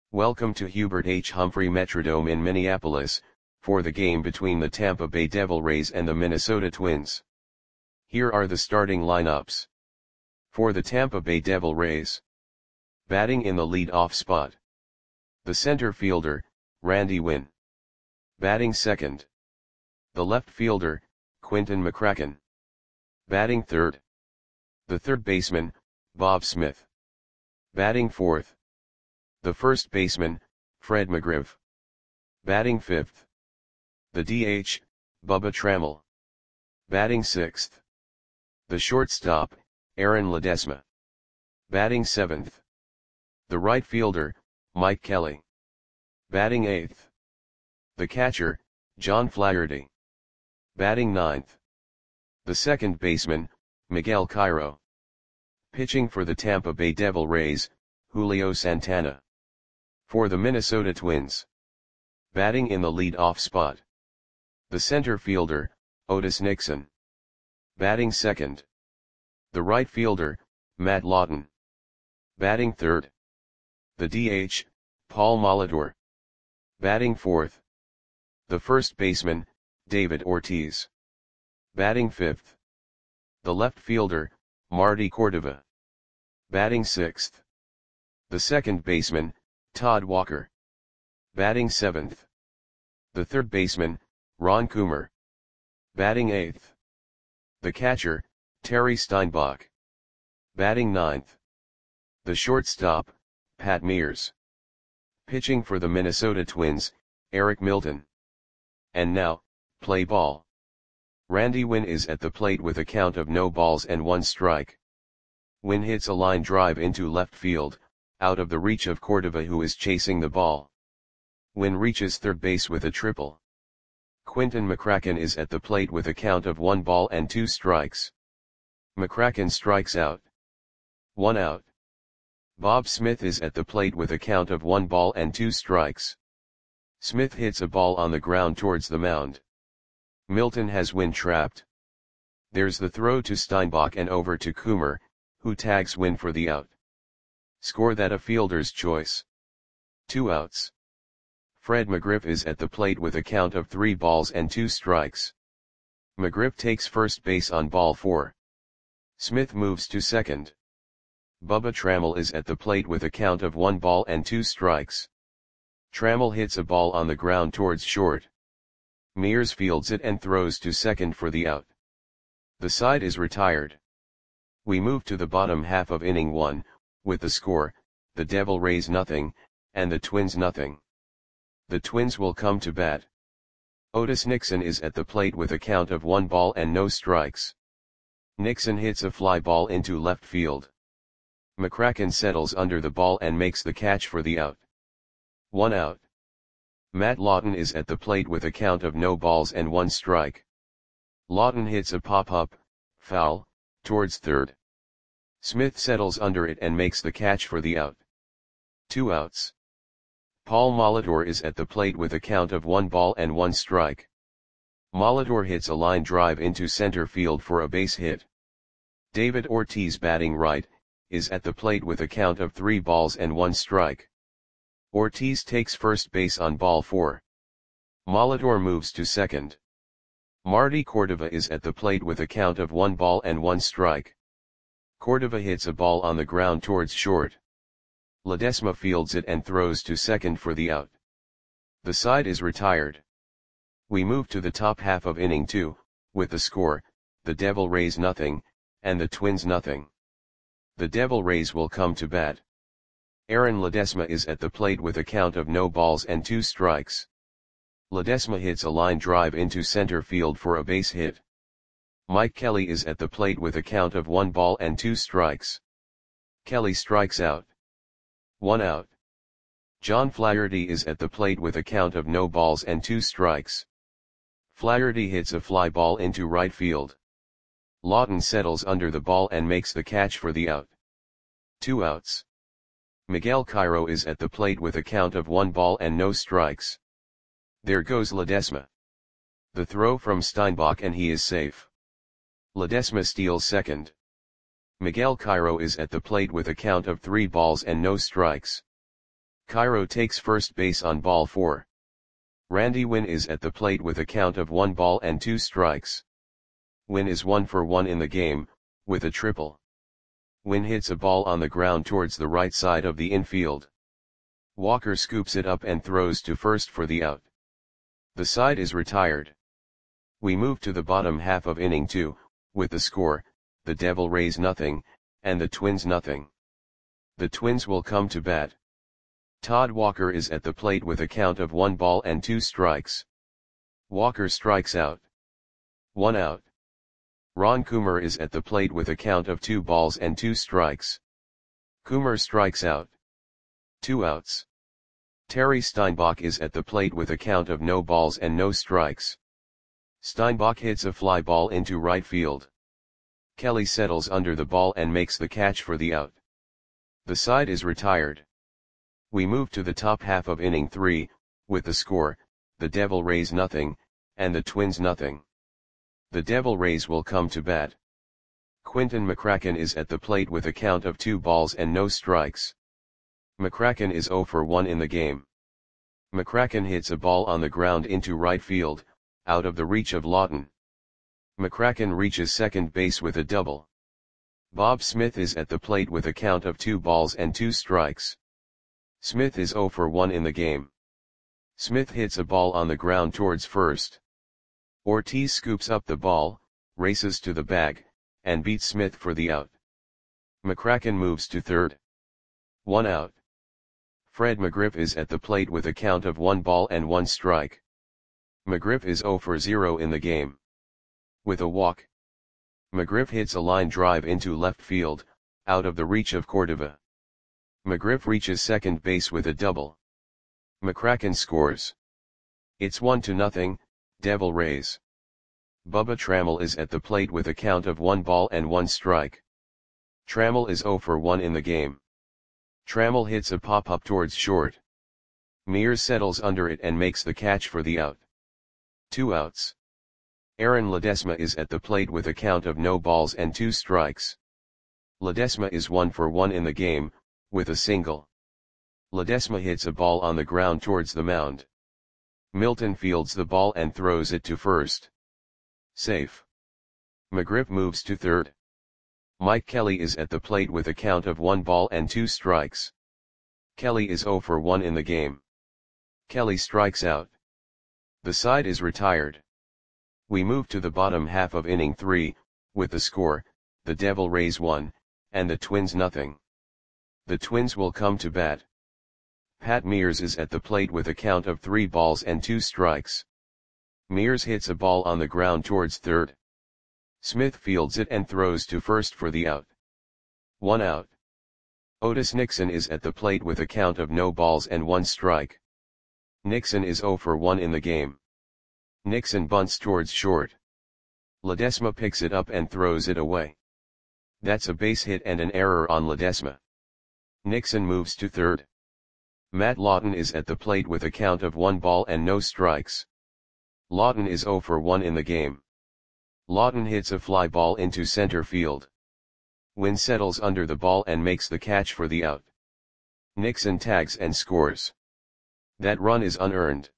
Welcome to Hubert H. Humphrey Metrodome in Minneapolis, for the game between the Tampa Bay Devil Rays and the Minnesota Twins. Here are the starting lineups. For the Tampa Bay Devil Rays. Batting in the lead-off spot. The center fielder, Randy Winn. Batting second. The left fielder, Quinton McCracken. Batting third. The third baseman, Bob Smith. Batting fourth. The first baseman, Fred McGriff. Batting fifth. The DH, Bubba Trammell. Batting sixth. The shortstop, Aaron Ledesma. Batting seventh. The right fielder, Mike Kelly. Batting eighth. The catcher, John Flaherty. Batting ninth. The second baseman, Miguel Cairo. Pitching for the Tampa Bay Devil Rays, Julio Santana. For the Minnesota Twins. Batting in the lead-off spot. The center fielder, Otis Nixon. Batting second. The right fielder, Matt Lawton. Batting third. The DH, Paul Molitor. Batting fourth. The first baseman, David Ortiz. Batting fifth. The left fielder, Marty Cordova. Batting sixth. The second baseman, Todd Walker. Batting seventh. The third baseman, Ron Coomer. Batting eighth. The catcher, Terry Steinbach. Batting ninth. The shortstop, Pat Mears. Pitching for the Minnesota Twins, Eric Milton. And now, play ball. Randy Winn is at the plate with a count of no balls and one strike. Winn hits a line drive into left field, out of the reach of Cordova, who is chasing the ball. Winn reaches third base with a triple. Quinton McCracken is at the plate with a count of 1 ball and 2 strikes. McCracken strikes out. 1 out. Bob Smith is at the plate with a count of 1 ball and 2 strikes. Smith hits a ball on the ground towards the mound. Milton has Winn trapped. There's the throw to Steinbach and over to Coomer, who tags Winn for the out. Score that a fielder's choice. 2 outs. Fred McGriff is at the plate with a count of 3 balls and 2 strikes. McGriff takes first base on ball 4. Smith moves to second. Bubba Trammell is at the plate with a count of 1 ball and 2 strikes. Trammell hits a ball on the ground towards short. Mears fields it and throws to second for the out. The side is retired. We move to the bottom half of inning 1, with the score, the Devil Rays nothing, and the Twins nothing. The Twins will come to bat. Otis Nixon is at the plate with a count of 1 ball and no strikes. Nixon hits a fly ball into left field. McCracken settles under the ball and makes the catch for the out. 1 out. Matt Lawton is at the plate with a count of no balls and 1 strike. Lawton hits a pop-up, foul, towards third. Smith settles under it and makes the catch for the out. 2 outs. Paul Molitor is at the plate with a count of 1 ball and 1 strike. Molitor hits a line drive into center field for a base hit. David Ortiz, batting right, is at the plate with a count of 3 balls and 1 strike. Ortiz takes first base on ball 4. Molitor moves to second. Marty Cordova is at the plate with a count of 1 ball and 1 strike. Cordova hits a ball on the ground towards short. Ledesma fields it and throws to second for the out. The side is retired. We move to the top half of inning 2, with the score, the Devil Rays nothing, and the Twins nothing. The Devil Rays will come to bat. Aaron Ledesma is at the plate with a count of no balls and 2 strikes. Ledesma hits a line drive into center field for a base hit. Mike Kelly is at the plate with a count of 1 ball and 2 strikes. Kelly strikes out. 1 out. John Flaherty is at the plate with a count of no balls and 2 strikes. Flaherty hits a fly ball into right field. Lawton settles under the ball and makes the catch for the out. 2 outs. Miguel Cairo is at the plate with a count of 1 ball and no strikes. There goes Ledesma. The throw from Steinbach and he is safe. Ledesma steals second. Miguel Cairo is at the plate with a count of 3 balls and no strikes. Cairo takes first base on ball 4. Randy Wynn is at the plate with a count of 1 ball and 2 strikes. Wynn is 1 for 1 in the game, with a triple. Wynn hits a ball on the ground towards the right side of the infield. Walker scoops it up and throws to first for the out. The side is retired. We move to the bottom half of inning 2, with the score, the Devil Rays nothing, and the Twins nothing. The Twins will come to bat. Todd Walker is at the plate with a count of 1 ball and 2 strikes. Walker strikes out. 1 out. Ron Coomer is at the plate with a count of 2 balls and 2 strikes. Coomer strikes out. 2 outs. Terry Steinbach is at the plate with a count of no balls and no strikes. Steinbach hits a fly ball into right field. Kelly settles under the ball and makes the catch for the out. The side is retired. We move to the top half of inning 3, with the score, the Devil Rays nothing, and the Twins nothing. The Devil Rays will come to bat. Quinton McCracken is at the plate with a count of 2 balls and no strikes. McCracken is 0 for 1 in the game. McCracken hits a ball on the ground into right field, out of the reach of Lawton. McCracken reaches second base with a double. Bob Smith is at the plate with a count of 2 balls and 2 strikes. Smith is 0 for 1 in the game. Smith hits a ball on the ground towards first. Ortiz scoops up the ball, races to the bag, and beats Smith for the out. McCracken moves to third. 1 out. Fred McGriff is at the plate with a count of 1 ball and 1 strike. McGriff is 0 for 0 in the game. With a walk. McGriff hits a line drive into left field, out of the reach of Cordova. McGriff reaches second base with a double. McCracken scores. It's 1-0, Devil Rays. Bubba Trammell is at the plate with a count of 1 ball and 1 strike. Trammell is 0 for 1 in the game. Trammell hits a pop-up towards short. Mears settles under it and makes the catch for the out. 2 outs. Aaron Ledesma is at the plate with a count of no balls and 2 strikes. Ledesma is 1 for 1 in the game, with a single. Ledesma hits a ball on the ground towards the mound. Milton fields the ball and throws it to first. Safe. McGriff moves to third. Mike Kelly is at the plate with a count of 1 ball and 2 strikes. Kelly is 0 for 1 in the game. Kelly strikes out. The side is retired. We move to the bottom half of inning 3, with the score, the Devil Rays 1, and the Twins nothing. The Twins will come to bat. Pat Mears is at the plate with a count of 3 balls and 2 strikes. Mears hits a ball on the ground towards third. Smith fields it and throws to first for the out. 1 out. Otis Nixon is at the plate with a count of no balls and 1 strike. Nixon is 0 for 1 in the game. Nixon bunts towards short. Ledesma picks it up and throws it away. That's a base hit and an error on Ledesma. Nixon moves to third. Matt Lawton is at the plate with a count of 1 ball and no strikes. Lawton is 0 for 1 in the game. Lawton hits a fly ball into center field. Wynn settles under the ball and makes the catch for the out. Nixon tags and scores. That run is unearned.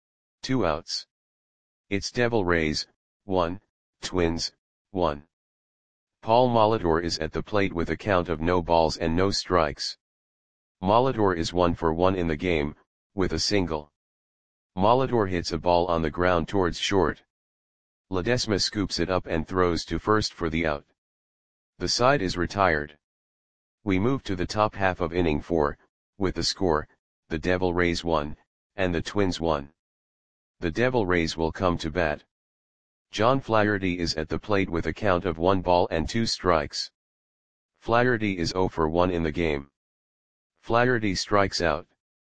2 outs. It's Devil Rays, 1, Twins, 1. Paul Molitor is at the plate with a count of no balls and no strikes. Molitor is 1 for 1 in the game, with a single. Molitor hits a ball on the ground towards short. Ledesma scoops it up and throws to first for the out. The side is retired. We move to the top half of inning 4, with the score, the Devil Rays 1, and the Twins 1. The Devil Rays will come to bat. John Flaherty is at the plate with a count of 1 ball and 2 strikes. Flaherty is 0 for 1 in the game. Flaherty strikes out.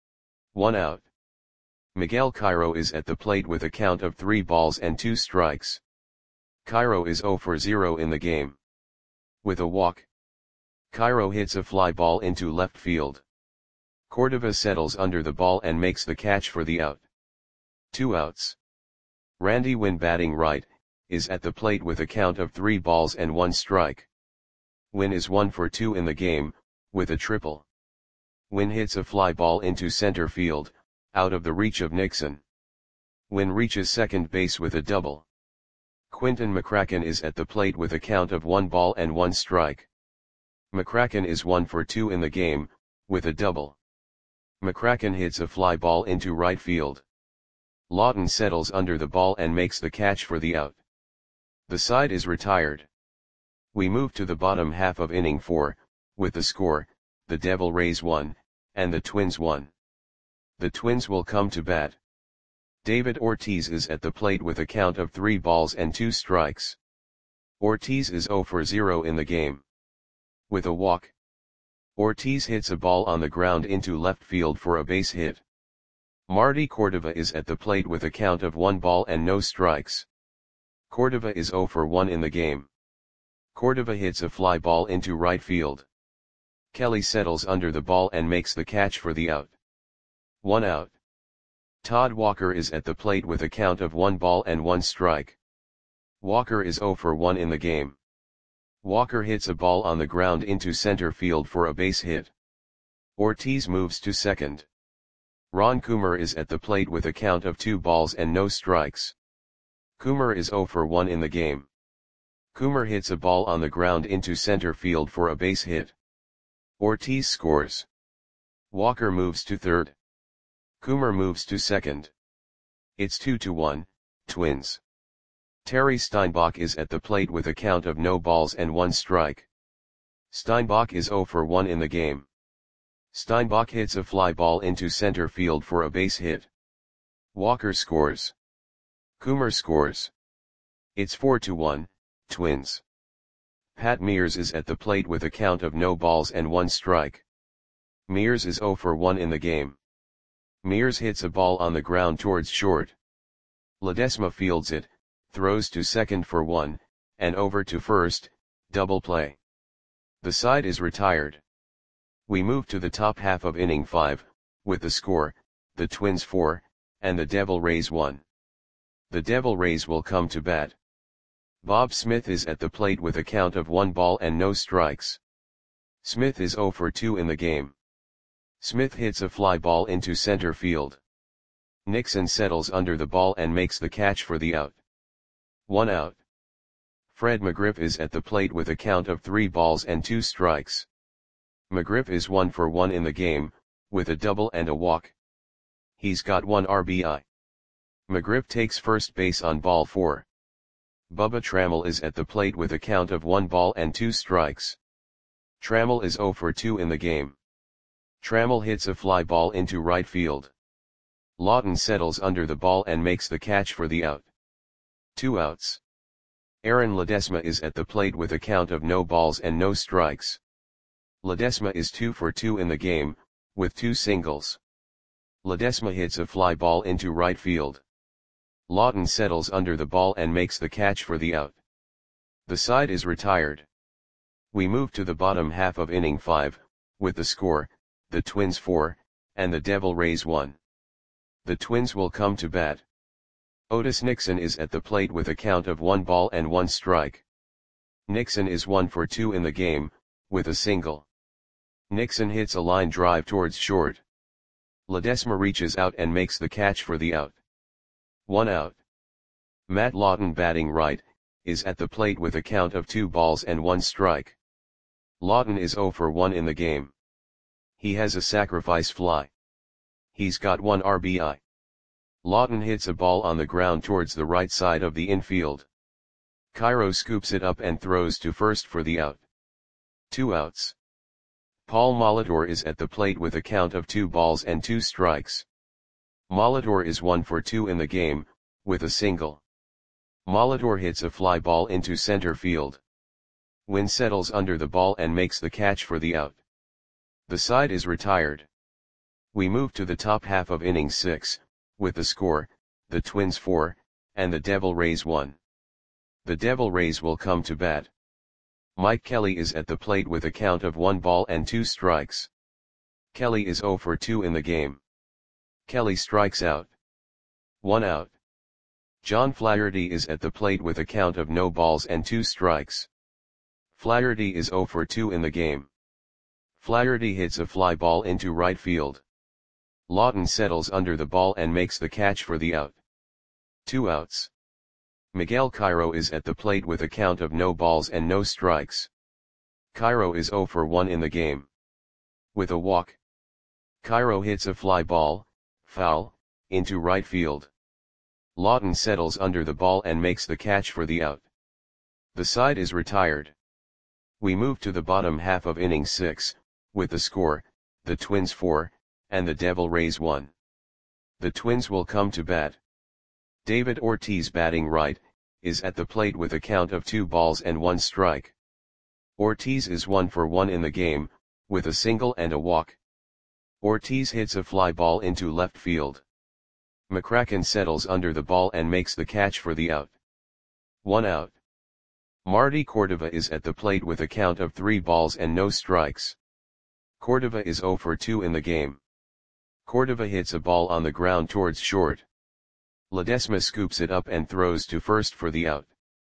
1 out. Miguel Cairo is at the plate with a count of 3 balls and 2 strikes. Cairo is 0 for 0 in the game. With a walk. Cairo hits a fly ball into left field. Cordova settles under the ball and makes the catch for the out. 2 outs. Randy Wynn, batting right, is at the plate with a count of 3 balls and 1 strike. Wynn is 1 for 2 in the game, with a triple. Wynn hits a fly ball into center field, out of the reach of Nixon. Wynn reaches second base with a double. Quinton McCracken is at the plate with a count of 1 ball and 1 strike. McCracken is 1 for 2 in the game, with a double. McCracken hits a fly ball into right field. Lawton settles under the ball and makes the catch for the out. The side is retired. We move to the bottom half of inning 4, with the score, the Devil Rays 1, and the Twins 1. The Twins will come to bat. David Ortiz is at the plate with a count of 3 balls and 2 strikes. Ortiz is 0 for 0 in the game. With a walk, Ortiz hits a ball on the ground into left field for a base hit. Marty Cordova is at the plate with a count of 1 ball and no strikes. Cordova is 0 for 1 in the game. Cordova hits a fly ball into right field. Kelly settles under the ball and makes the catch for the out. 1 out. Todd Walker is at the plate with a count of 1 ball and 1 strike. Walker is 0 for 1 in the game. Walker hits a ball on the ground into center field for a base hit. Ortiz moves to second. Ron Coomer is at the plate with a count of 2 balls and no strikes. Coomer is 0 for 1 in the game. Coomer hits a ball on the ground into center field for a base hit. Ortiz scores. Walker moves to third. Coomer moves to second. It's 2-1, Twins. Terry Steinbach is at the plate with a count of no balls and 1 strike. Steinbach is 0 for 1 in the game. Steinbach hits a fly ball into center field for a base hit. Walker scores. Coomer scores. It's 4-1, Twins. Pat Mears is at the plate with a count of no balls and 1 strike. Mears is 0 for 1 in the game. Mears hits a ball on the ground towards short. Ledesma fields it, throws to second for 1, and over to first, double play. The side is retired. We move to the top half of inning 5, with the score, the Twins 4, and the Devil Rays 1. The Devil Rays will come to bat. Bob Smith is at the plate with a count of 1 ball and no strikes. Smith is 0 for 2 in the game. Smith hits a fly ball into center field. Nixon settles under the ball and makes the catch for the out. 1 out. Fred McGriff is at the plate with a count of 3 balls and 2 strikes. McGriff is 1 for 1 in the game, with a double and a walk. He's got 1 RBI. McGriff takes first base on ball 4. Bubba Trammell is at the plate with a count of 1 ball and 2 strikes. Trammell is 0 for 2 in the game. Trammell hits a fly ball into right field. Lawton settles under the ball and makes the catch for the out. 2 outs. Aaron Ledesma is at the plate with a count of no balls and no strikes. Ledesma is 2 for 2 in the game, with 2 singles. Ledesma hits a fly ball into right field. Lawton settles under the ball and makes the catch for the out. The side is retired. We move to the bottom half of inning 5, with the score, the Twins 4, and the Devil Rays 1. The Twins will come to bat. Otis Nixon is at the plate with a count of 1 ball and 1 strike. Nixon is 1 for 2 in the game, with a single. Nixon hits a line drive towards short. Ledesma reaches out and makes the catch for the out. 1 out. Matt Lawton, batting right, is at the plate with a count of 2 balls and 1 strike. Lawton is 0 for 1 in the game. He has a sacrifice fly. He's got 1 RBI. Lawton hits a ball on the ground towards the right side of the infield. Cairo scoops it up and throws to first for the out. 2 outs. Paul Molitor is at the plate with a count of 2 balls and 2 strikes. Molitor is 1 for 2 in the game, with a single. Molitor hits a fly ball into center field. Wynn settles under the ball and makes the catch for the out. The side is retired. We move to the top half of inning 6, with the score, the Twins 4, and the Devil Rays 1. The Devil Rays will come to bat. Mike Kelly is at the plate with a count of 1 ball and 2 strikes. Kelly is 0 for 2 in the game. Kelly strikes out. 1 out. John Flaherty is at the plate with a count of no balls and 2 strikes. Flaherty is 0 for 2 in the game. Flaherty hits a fly ball into right field. Lawton settles under the ball and makes the catch for the out. 2 outs. Miguel Cairo is at the plate with a count of no balls and no strikes. Cairo is 0 for 1 in the game. With a walk, Cairo hits a fly ball, foul, into right field. Lawton settles under the ball and makes the catch for the out. The side is retired. We move to the bottom half of inning 6, with the score, the Twins 4, and the Devil Rays 1. The Twins will come to bat. David Ortiz, batting right, is at the plate with a count of 2 balls and 1 strike. Ortiz is 1 for 1 in the game, with a single and a walk. Ortiz hits a fly ball into left field. McCracken settles under the ball and makes the catch for the out. 1 out. Marty Cordova is at the plate with a count of 3 balls and no strikes. Cordova is 0 for 2 in the game. Cordova hits a ball on the ground towards short. Ledesma scoops it up and throws to first for the out.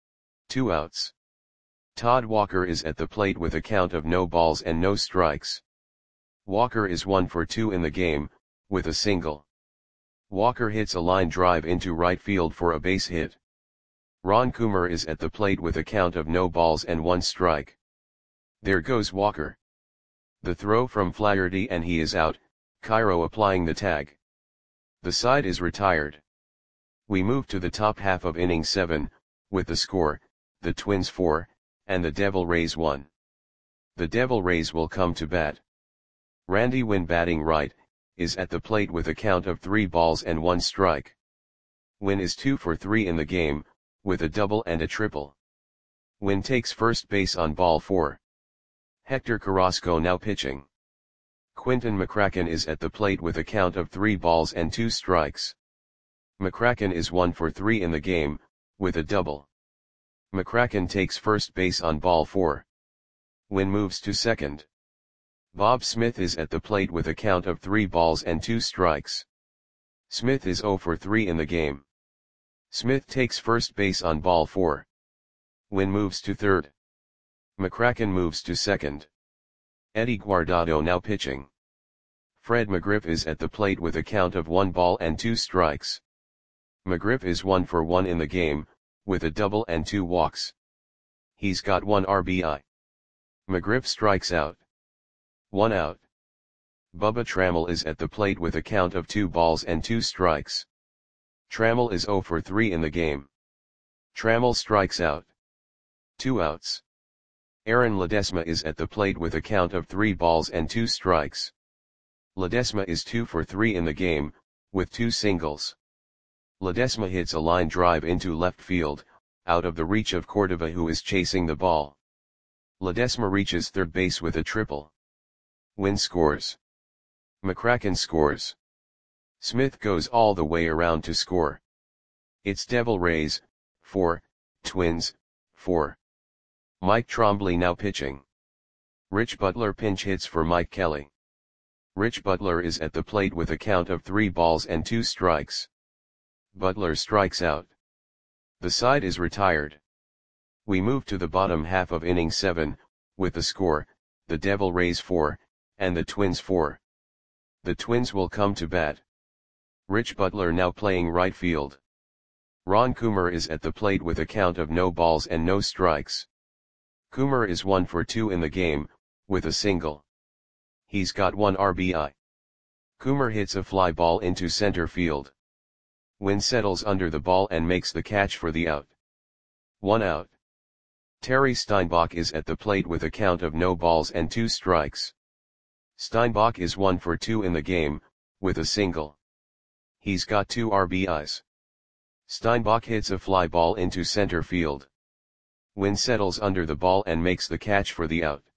2 outs. Todd Walker is at the plate with a count of no balls and no strikes. Walker is 1 for 2 in the game, with a single. Walker hits a line drive into right field for a base hit. Ron Coomer is at the plate with a count of no balls and 1 strike. There goes Walker. The throw from Flaherty and he is out, Cairo applying the tag. The side is retired. We move to the top half of inning 7, with the score, the Twins 4, and the Devil Rays 1. The Devil Rays will come to bat. Randy Winn, batting right, is at the plate with a count of 3 balls and 1 strike. Winn is 2 for 3 in the game, with a double and a triple. Winn takes first base on ball 4. Hector Carrasco now pitching. Quinton McCracken is at the plate with a count of 3 balls and 2 strikes. McCracken is 1 for 3 in the game, with a double. McCracken takes first base on ball 4. Winn moves to second. Bob Smith is at the plate with a count of 3 balls and 2 strikes. Smith is 0 for 3 in the game. Smith takes first base on ball 4. Winn moves to third. McCracken moves to second. Eddie Guardado now pitching. Fred McGriff is at the plate with a count of 1 ball and 2 strikes. McGriff is 1 for 1 in the game, with a double and 2 walks. He's got 1 RBI. McGriff strikes out. 1 out. Bubba Trammell is at the plate with a count of 2 balls and 2 strikes. Trammell is 0 for 3 in the game. Trammell strikes out. 2 outs. Aaron Ledesma is at the plate with a count of 3 balls and 2 strikes. Ledesma is 2 for 3 in the game, with 2 singles. Ledesma hits a line drive into left field, out of the reach of Cordova, who is chasing the ball. Ledesma reaches third base with a triple. Winn scores. McCracken scores. Smith goes all the way around to score. It's Devil Rays 4, Twins 4. Mike Trombley now pitching. Rich Butler pinch hits for Mike Kelly. Rich Butler is at the plate with a count of 3 balls and 2 strikes. Butler strikes out. The side is retired. We move to the bottom half of inning 7, with the score, the Devil Rays 4, and the Twins 4. The Twins will come to bat. Rich Butler now playing right field. Ron Coomer is at the plate with a count of no balls and no strikes. Coomer is 1 for 2 in the game, with a single. He's got 1 RBI. Coomer hits a fly ball into center field. Winn settles under the ball and makes the catch for the out. 1 out. Terry Steinbach is at the plate with a count of no balls and 2 strikes. Steinbach is 1 for 2 in the game, with a single. He's got 2 RBIs. Steinbach hits a fly ball into center field. Winn settles under the ball and makes the catch for the out.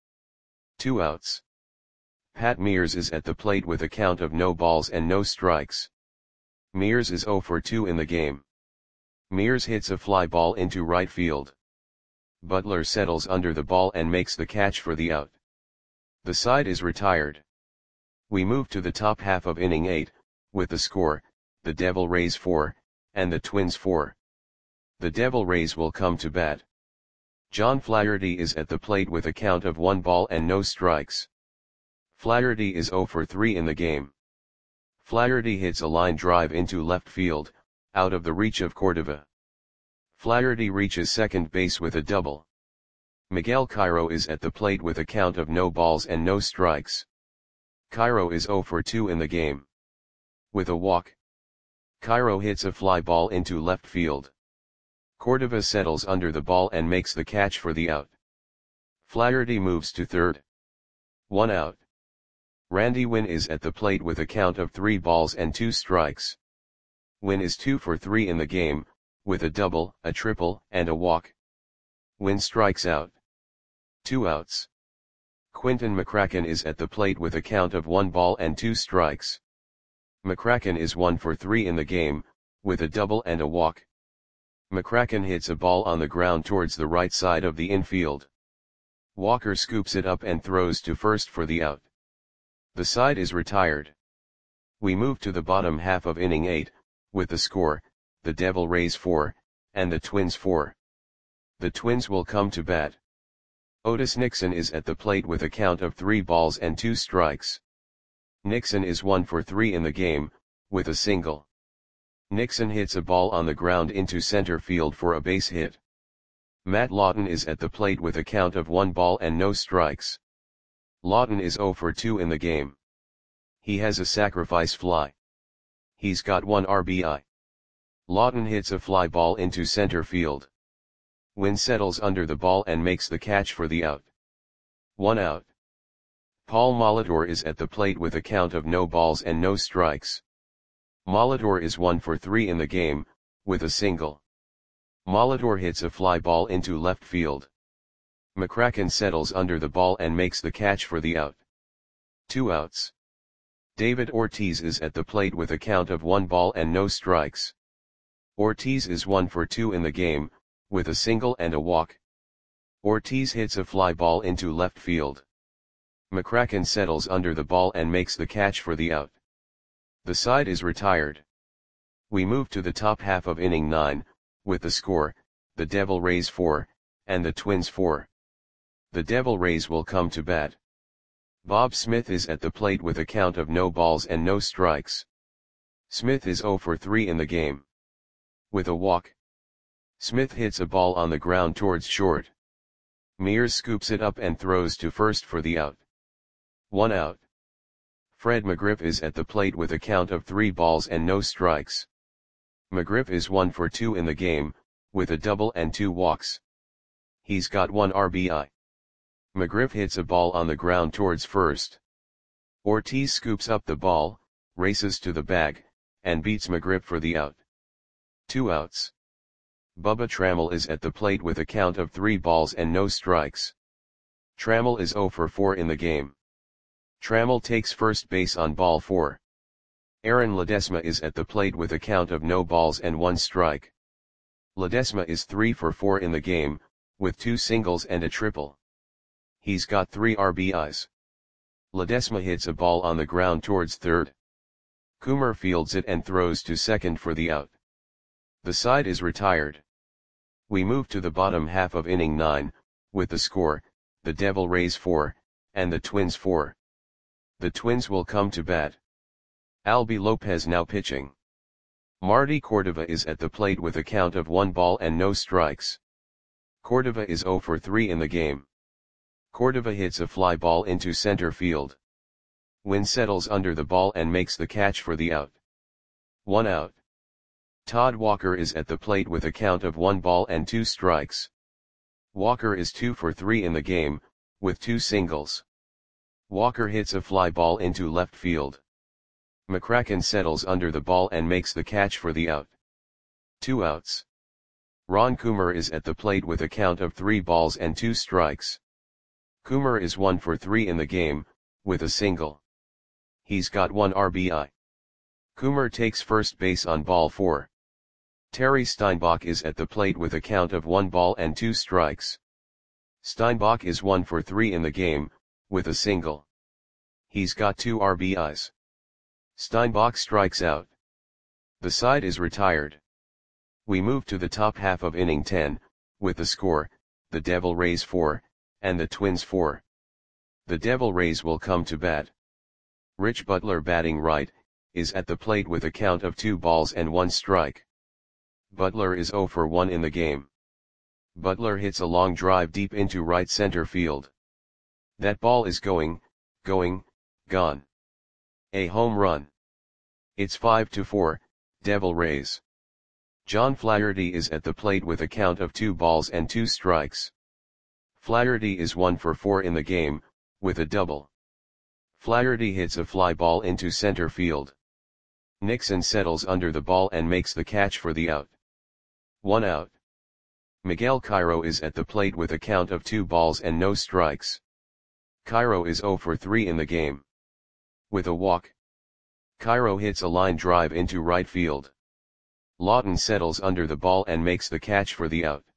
2 outs. Pat Mears is at the plate with a count of no balls and no strikes. Mears is 0 for 2 in the game. Mears hits a fly ball into right field. Butler settles under the ball and makes the catch for the out. The side is retired. We move to the top half of inning 8, with the score, the Devil Rays 4, and the Twins 4. The Devil Rays will come to bat. John Flaherty is at the plate with a count of 1 ball and no strikes. Flaherty is 0 for 3 in the game. Flaherty hits a line drive into left field, out of the reach of Cordova. Flaherty reaches second base with a double. Miguel Cairo is at the plate with a count of no balls and no strikes. Cairo is 0 for 2 in the game. With a walk, Cairo hits a fly ball into left field. Cordova settles under the ball and makes the catch for the out. Flaherty moves to third. 1 out. Randy Winn is at the plate with a count of 3 balls and 2 strikes. Winn is 2 for 3 in the game, with a double, a triple, and a walk. Winn strikes out. 2 outs. Quinton McCracken is at the plate with a count of 1 ball and 2 strikes. McCracken is 1 for 3 in the game, with a double and a walk. McCracken hits a ball on the ground towards the right side of the infield. Walker scoops it up and throws to first for the out. The side is retired. We move to the bottom half of inning 8, with the score, the Devil Rays 4, and the Twins 4. The Twins will come to bat. Otis Nixon is at the plate with a count of 3 balls and 2 strikes. Nixon is 1 for 3 in the game, with a single. Nixon hits a ball on the ground into center field for a base hit. Matt Lawton is at the plate with a count of 1 ball and no strikes. Lawton is 0 for 2 in the game. He has a sacrifice fly. He's got 1 RBI. Lawton hits a fly ball into center field. Winn settles under the ball and makes the catch for the out. 1 out. Paul Molitor is at the plate with a count of no balls and no strikes. Molitor is 1 for 3 in the game, with a single. Molitor hits a fly ball into left field. McCracken settles under the ball and makes the catch for the out. 2 outs. David Ortiz is at the plate with a count of 1 ball and no strikes. Ortiz is 1 for 2 in the game, with a single and a walk. Ortiz hits a fly ball into left field. McCracken settles under the ball and makes the catch for the out. The side is retired. We move to the top half of inning 9, with the score, the Devil Rays 4, and the Twins 4. The Devil Rays will come to bat. Bob Smith is at the plate with a count of no balls and no strikes. Smith is 0 for 3 in the game. With a walk, Smith hits a ball on the ground towards short. Mears scoops it up and throws to first for the out. 1 out. Fred McGriff is at the plate with a count of 3 balls and no strikes. McGriff is 1 for 2 in the game, with a double and 2 walks. He's got 1 RBI. McGriff hits a ball on the ground towards first. Ortiz scoops up the ball, races to the bag, and beats McGriff for the out. 2 outs. Bubba Trammell is at the plate with a count of 3 balls and no strikes. Trammell is 0 for 4 in the game. Trammell takes first base on ball 4. Aaron Ledesma is at the plate with a count of no balls and 1 strike. Ledesma is 3 for 4 in the game, with 2 singles and a triple. He's got 3 RBIs. Ledesma hits a ball on the ground towards third. Coomer fields it and throws to second for the out. The side is retired. We move to the bottom half of inning 9, with the score, the Devil Rays 4, and the Twins 4. The Twins will come to bat. Albie Lopez now pitching. Marty Cordova is at the plate with a count of 1 ball and no strikes. Cordova is 0 for 3 in the game. Cordova hits a fly ball into center field. Winn settles under the ball and makes the catch for the out. 1 out. Todd Walker is at the plate with a count of 1 ball and 2 strikes. Walker is 2 for 3 in the game, with 2 singles. Walker hits a fly ball into left field. McCracken settles under the ball and makes the catch for the out. 2 outs. Ron Coomer is at the plate with a count of 3 balls and 2 strikes. Coomer is 1 for 3 in the game, with a single. He's got 1 RBI. Coomer takes first base on ball 4. Terry Steinbach is at the plate with a count of 1 ball and 2 strikes. Steinbach is 1 for 3 in the game, with a single. He's got 2 RBIs. Steinbach strikes out. The side is retired. We move to the top half of inning 10, with the score, the Devil Rays 4, and the Twins 4. The Devil Rays will come to bat. Rich Butler batting right, is at the plate with a count of 2 balls and 1 strike. Butler is 0 for 1 in the game. Butler hits a long drive deep into right center field. That ball is gone. A home run. It's 5-4, Devil Rays. John Flaherty is at the plate with a count of 2 balls and 2 strikes. Flaherty is 1 for 4 in the game, with a double. Flaherty hits a fly ball into center field. Nixon settles under the ball and makes the catch for the out. 1 out. Miguel Cairo is at the plate with a count of 2 balls and no strikes. Cairo is 0 for 3 in the game. With a walk. Cairo hits a line drive into right field. Lawton settles under the ball and makes the catch for the out.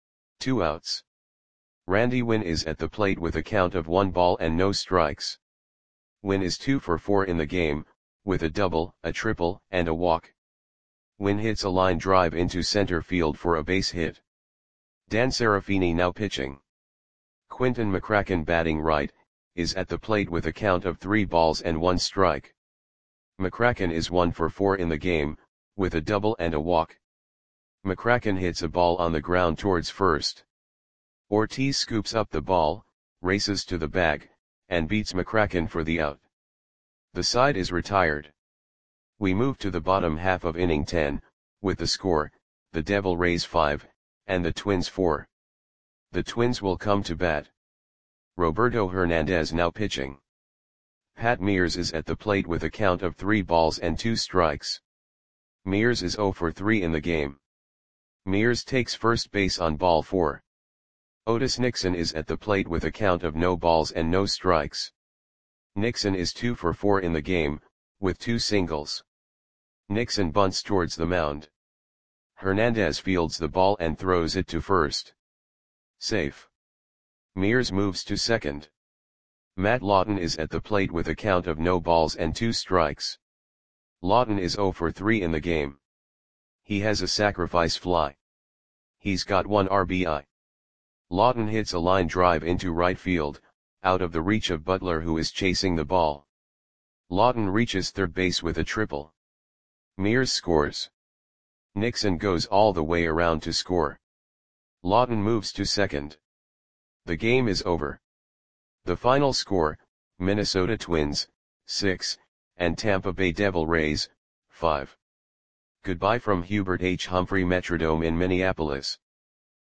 2 outs. Randy Winn is at the plate with a count of 1 ball and no strikes. Winn is 2 for 4 in the game, with a double, a triple, and a walk. Winn hits a line drive into center field for a base hit. Dan Serafini now pitching. Quinton McCracken batting right, is at the plate with a count of 3 balls and 1 strike. McCracken is 1 for 4 in the game, with a double and a walk. McCracken hits a ball on the ground towards first. Ortiz scoops up the ball, races to the bag, and beats McCracken for the out. The side is retired. We move to the bottom half of inning 10, with the score, the Devil Rays 5, and the Twins 4. The Twins will come to bat. Roberto Hernandez now pitching. Pat Mears is at the plate with a count of 3 balls and 2 strikes. Mears is 0 for 3 in the game. Mears takes first base on ball 4. Otis Nixon is at the plate with a count of no balls and no strikes. Nixon is 2 for 4 in the game, with 2 singles. Nixon bunts towards the mound. Hernandez fields the ball and throws it to first. Safe. Mears moves to second. Matt Lawton is at the plate with a count of no balls and 2 strikes. Lawton is 0 for 3 in the game. He has a sacrifice fly. He's got 1 RBI. Lawton hits a line drive into right field, out of the reach of Butler who is chasing the ball. Lawton reaches third base with a triple. Mears scores. Nixon goes all the way around to score. Lawton moves to second. The game is over. The final score, Minnesota Twins, 6, and Tampa Bay Devil Rays, 5. Goodbye from Hubert H. Humphrey Metrodome in Minneapolis.